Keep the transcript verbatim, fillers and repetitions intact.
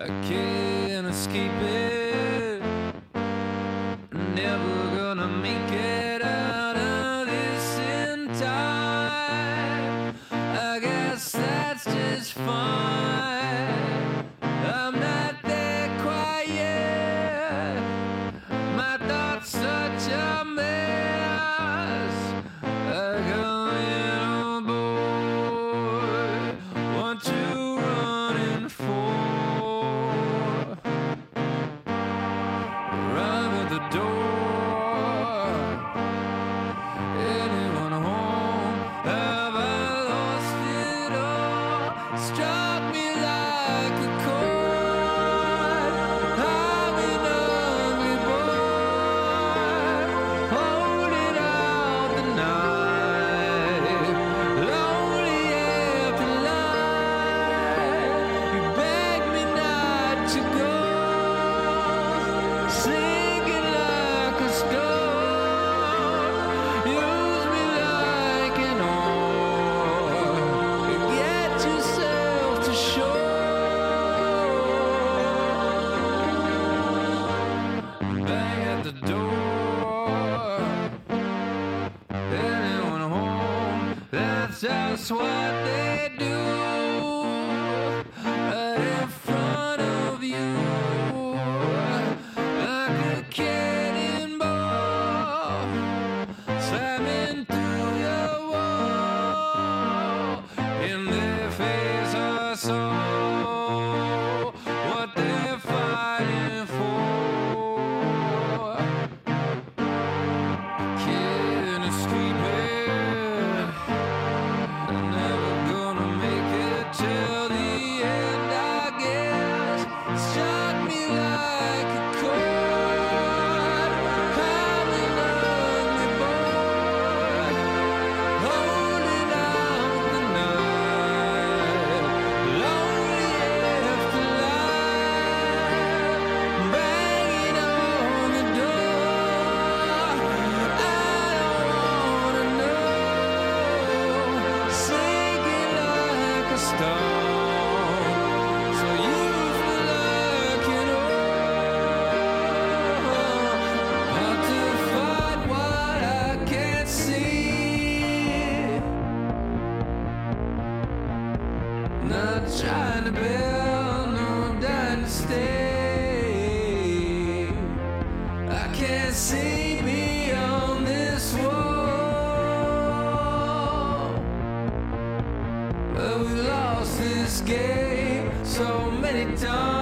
I can't escape it. Never gonna make it out of this in time. I guess that's just fine. I'm not there quite yet. My thoughts such a mess. I come in on board. What you running for? Run at the door. Anyone home? Have I lost it all? Struck me like a chord. I'm an ugly boy, holding out the night. Lonely after light. You begged me not to go. Sinking like a stone, use me like an oar. Get yourself to shore. Bang at the door. Anyone home? That's just what they do. Right in front of you. Like a cannonball, slamming through your wall. In their face I saw what they're fighting for. Can't escape it. Never gonna make it till the end, I guess. Struck me like a chord. I'm an ugly boy, holding out the night. Lonely after light, banging on the door. I don't wanna know. Sinking like a stone, so use me like an oar. Not to fight what I can't see. Not trying to build no dynasty. I can't see beyond this wall. But we lost this game so many times.